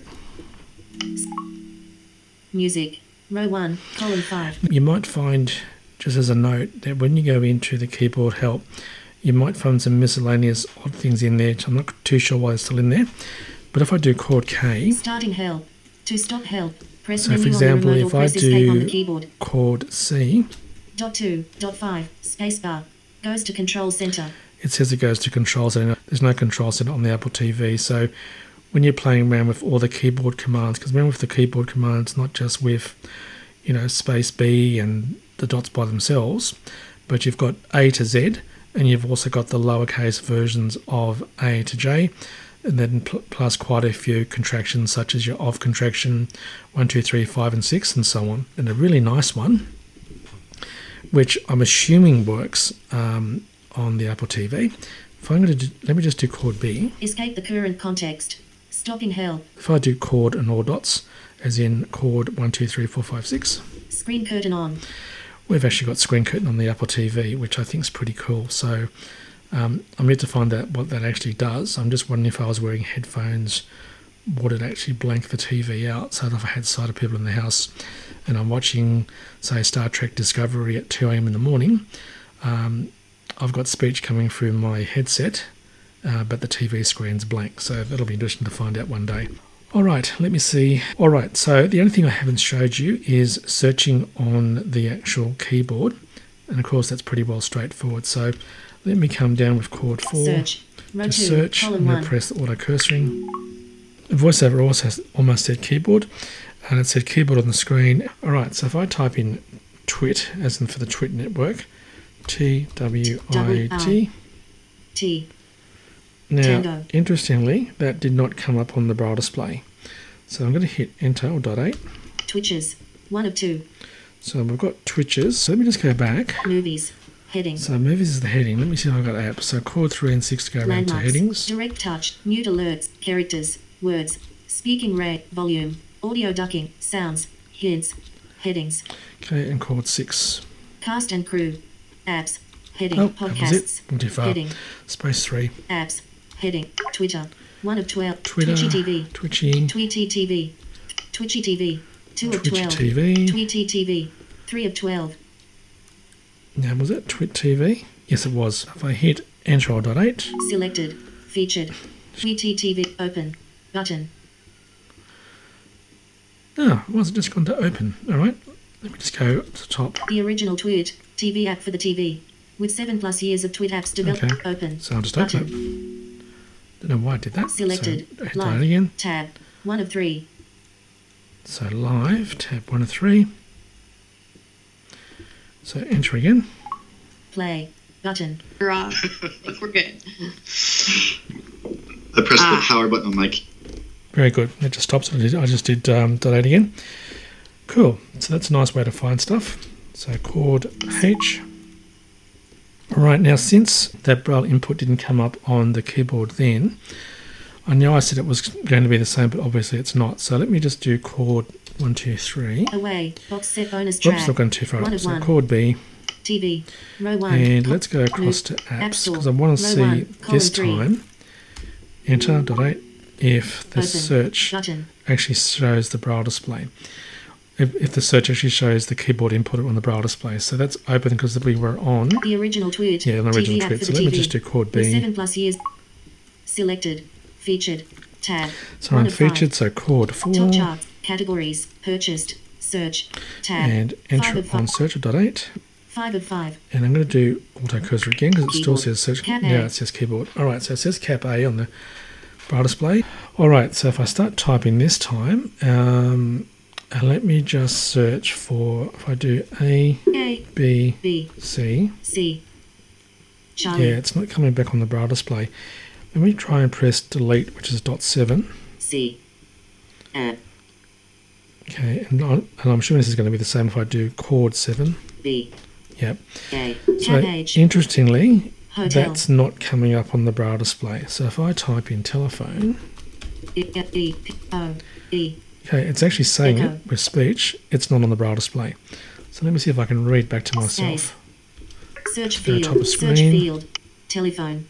Music. Row one, column five. You might find, just as a note, that when you go into the keyboard help, you might find some miscellaneous odd things in there. I'm not too sure why they're still in there. But if I do chord K, Starting help. To stop help, press so menu for example, on the remote if or I press escape on the do keyboard. chord C, Dot two, dot five, spacebar. Goes to control center. it says it goes to control center. There's no control center on the Apple T V. So when you're playing around with all the keyboard commands, because remember with the keyboard commands, not just with, you know, space B and the dots by themselves, but you've got A to Z, and you've also got the lowercase versions of A to J, and then pl plus quite a few contractions such as your off contraction, one, two, three, five, and six, and so on. And a really nice one, which I'm assuming works um, on the Apple T V. If I'm going to do, let me just do chord B. Escape the current context. Stopping hell. If I do chord and all dots, as in chord one, two, three, four, five, six. Screen curtain on. We've actually got screen curtain on the Apple T V, which I think is pretty cool. So um, I'm yet to find out what that actually does. I'm just wondering if I was wearing headphones, would it actually blank the T V out? So that if I had sighted people in the house and I'm watching, say, Star Trek Discovery at two A M in the morning, um, I've got speech coming through my headset, uh, but the T V screen's blank. So that'll be interesting to find out one day. All right, let me see. All right, so the only thing I haven't showed you is searching on the actual keyboard. And of course, that's pretty well straightforward. So let me come down with chord four. Search. Row to two, search. column I'm going one. to press the auto cursoring. The VoiceOver also has almost said keyboard, and it said keyboard on the screen. All right, so if I type in twit, as in for the Twit network, T W I T. T. Now, Tango. interestingly, that did not come up on the braille display. So I'm going to hit enter or dot eight. Twitches. One of two. So we've got twitches. So let me just go back. Movies. Heading. So movies is the heading. Let me see if I've got apps. So chord three and six to go around to Landmarks. headings. Direct touch. Mute alerts. Characters. Words. Speaking rate. Volume. Audio ducking. Sounds. Hints. Headings. Okay, and chord six. Cast and crew. Apps. Heading. Oh, that was it. Podcasts. Went too far. Heading. Space three. Apps. Heading. Twitter. One of twelve. Twitter. Twitchy T V. Twitchy. Tweety T V. Twitchy T V. Two of Twitchy twelve. T V. Tweety T V. Three of twelve. Now, was it Twit T V? Yes, it was. If I hit enter or dot eight. Selected. Featured. Tweety T V. Open. Button. Oh, it wasn't just gone to open. All right. Let me just go up to the top. The original Twit T V app for the T V. With seven plus years of Twit apps developed. Okay. Open. So I'll just Button. open it. Don't know why I did that. Selected. So hit Live. that again. Tab. One of three. So live, tab one of three. So enter again. Play. Button. Hurrah. I think we're good. I pressed Ah. the power button on my key. Very good. It just stops. I did, I just did um, dot eight again. Cool. So that's a nice way to find stuff. So chord H. All right. Now, since that braille input didn't come up on the keyboard then, I know I said it was going to be the same, but obviously it's not. So let me just do chord one, two, three. Away. Box set bonus track. Oops, I've gone too far One up. of So one. chord B. T V. Row one. And Pop- let's go across to Move. App apps Store. because I want to Row see one, column this three. time. Enter dot eight if the Open. search Button. actually shows the braille display. If, if the search actually shows the keyboard input on the braille display. So that's open because we were on. The original Twit. Yeah, the original T V app Twit. for So the let me T V. just do chord With B. seven plus years. Selected. Featured. Tab. So One I'm of five. featured. So chord four. Top charts. Categories. Purchased. Search. Tab. And Five enter of on five. search dot eight. Five of five. And I'm going to do auto cursor again because it still Keyboard. says search. Cap Yeah, A. it says keyboard. All right, so it says cap A on the braille display. All right, so if I start typing this time, um, and let me just search for, if I do A, A. B, B. C. C. Charlie. Yeah, it's not coming back on the braille display. Let me try and press delete, which is dot seven. C. App. Okay, and, I, and I'm assuming this is going to be the same if I do chord seven. B. Yep. A. So Tab H. interestingly, Hotel. that's not coming up on the braille display. So if I type in telephone, E. E. P. O. E. okay, it's actually saying Echo. it with speech. It's not on the braille display. So let me see if I can read back to myself. Search Go to top field. of Search screen. field. Telephone.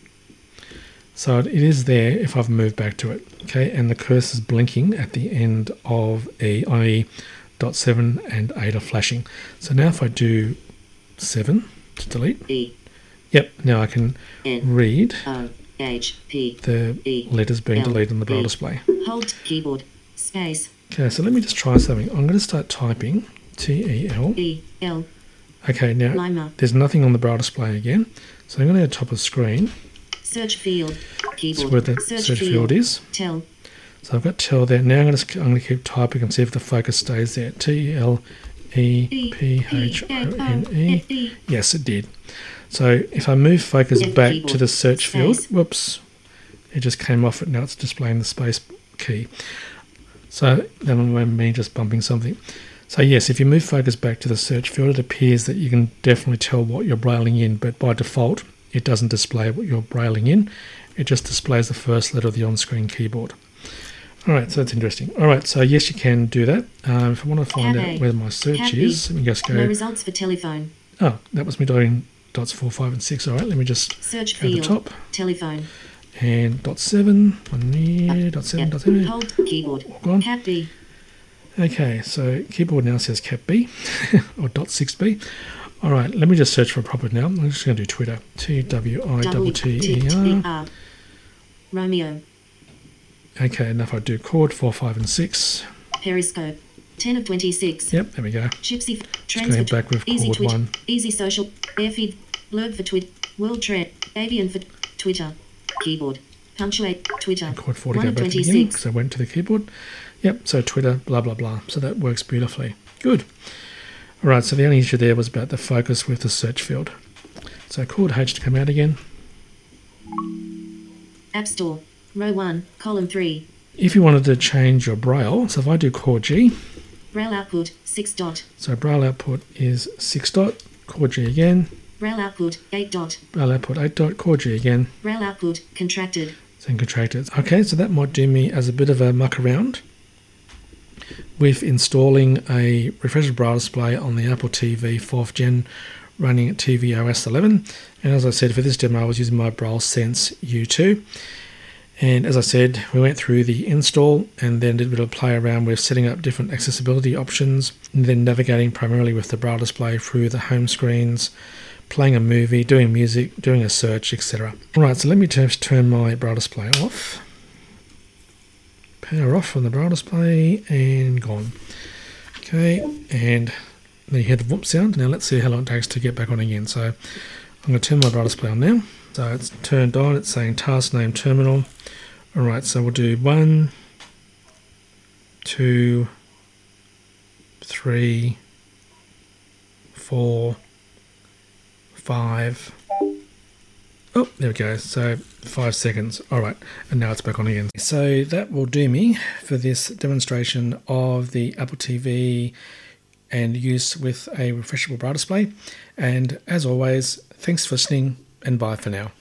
So it is there if I've moved back to it. Okay, and the cursor's blinking at the end of E, that is dot seven and eight are flashing. So now if I do seven to delete, E. yep, now I can N. read O. H. P. the E. letters being L. deleted on the braille B. display. Hold keyboard. Space. Okay, so let me just try something. I'm going to start typing T E L. E. L. Okay, now Lima. there's nothing on the braille display again. So I'm going to go to top of screen. Search field. That's Keyboard. where the search, search field is. Tell. So I've got tell there. Now I'm going to, I'm going to keep typing and see if the focus stays there. T L E P H O N E. Yes, it did. So if I move focus back to the search field, whoops, it just came off it. Now it's displaying the space key. So that was me just bumping something. So yes, if you move focus back to the search field, it appears that you can definitely tell what you're brailing in, but by default, it doesn't display what you're brailing in. It just displays the first letter of the on-screen keyboard. All right, so that's interesting. All right, so yes, you can do that. Um, if I want to find Tab out A. where my search Tab is, B. let me just go. No results for telephone. Oh, that was me doing dots four, five, and six. All right, let me just Search go to the field. top. Telephone. And dot seven, one here, dot seven, dot seven. Hold keyboard. Gone. Tab B. Okay, so keyboard now says cap B or dot six B. All right, let me just search for a proper now. I'm just going to do Twitter. T W I T T E R. Romeo. Okay, and if I do chord four, five, and six. Periscope. ten of twenty-six. Yep, there we go. Chipsy. Just Trends going for back with Easy chord Twitch. one. Easy Social. Airfeed. Blurb for Twit. World Trend. Avian for Twitter. Keyboard. Punctuate. Twitter. And chord four to one go of back to the beginning twenty-six. because I went to the keyboard. Yep, so Twitter, blah, blah, blah. So that works beautifully. Good. All right, so the only issue there was about the focus with the search field. So chord H to come out again. App Store. Row one. Column three. If you wanted to change your braille, so if I do chord G, Braille output. six dot. so braille output is six dot, chord G again, Braille output. eight dot. braille output eight dot, chord G again, Braille output. Contracted. then contracted. Okay, so that might do me as a bit of a muck around with installing a refresher braille display on the Apple T V fourth gen running at T V O S eleven. And as I said, for this demo, I was using my Braille Sense U two. And as I said, we went through the install and then did a bit of play around with setting up different accessibility options, and then navigating primarily with the Braille display through the home screens, playing a movie, doing music, doing a search, et cetera. Alright, so let me just turn my Braille display off. Power off from the Braille display and gone. Okay, and then you hear the whoop sound. Now let's see how long it takes to get back on again. So I'm going to turn my Braille display on now. So it's turned on, it's saying task name terminal. Alright, so we'll do one, two, three, four, five. Oh, there we go. So five seconds. Alright, and now it's back on again. So that will do me for this demonstration of the Apple T V and use with a refreshable Braille display. And as always, thanks for listening and bye for now.